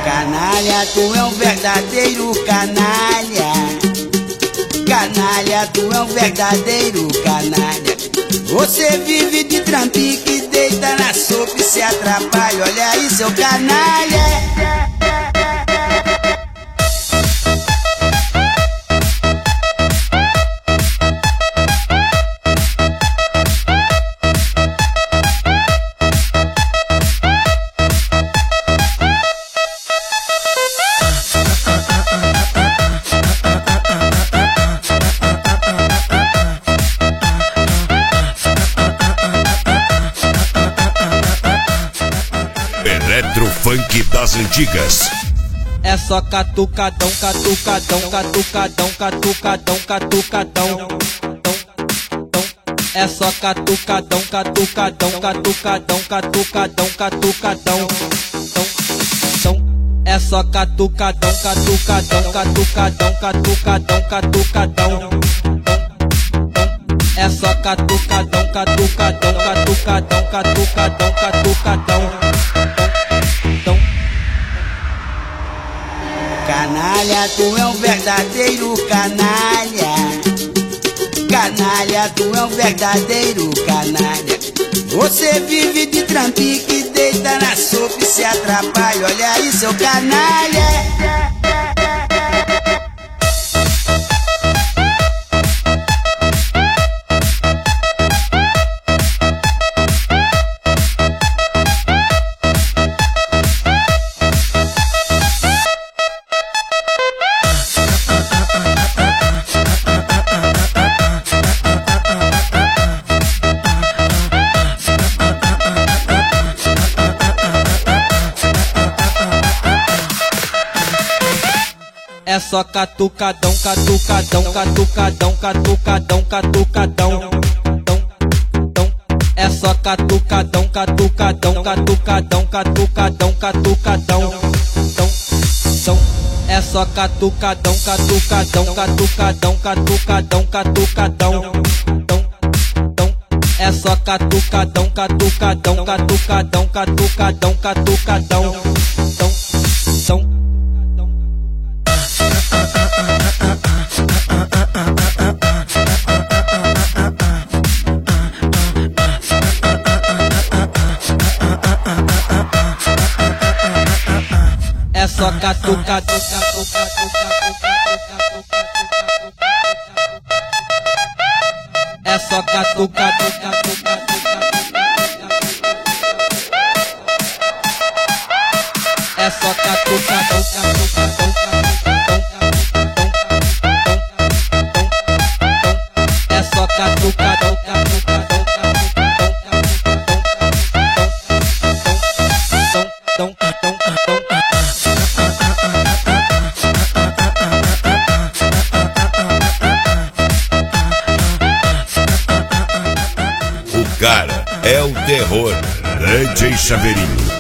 Canalha, tu é um verdadeiro canalha. Canalha, tu é um verdadeiro canalha. Você vive de trampique, deita na sopa e se atrapalha. Olha aí, seu canalha. Eletrofunk das antigas. É só catucadão, catucadão, catucadão, catucadão, catucadão. É só catucadão, catucadão, catucadão, catucadão, catucadão. É só catucadão, catucadão, catucadão, catucadão, catucadão. É só catucadão, catucadão, catucadão, catucadão, catucadão. Canalha, tu é um verdadeiro canalha. Canalha, tu é um verdadeiro canalha. Você vive de trampique, deita na sopa e se atrapalha. Olha aí, seu canalha. É só catucadão, catucadão, catucadão, catucadão, catucadão. É só catucadão, catucadão, catucadão, catucadão, catucadão. É só catucadão, catucadão, catucadão, catucadão, catucadão. É só catucadão, catucadão, catucadão, catucadão, catucadão. É só catucadão, é só catucadão, é só catucadão, é só catucadão. O cara é o terror, DJ Chaveirinho.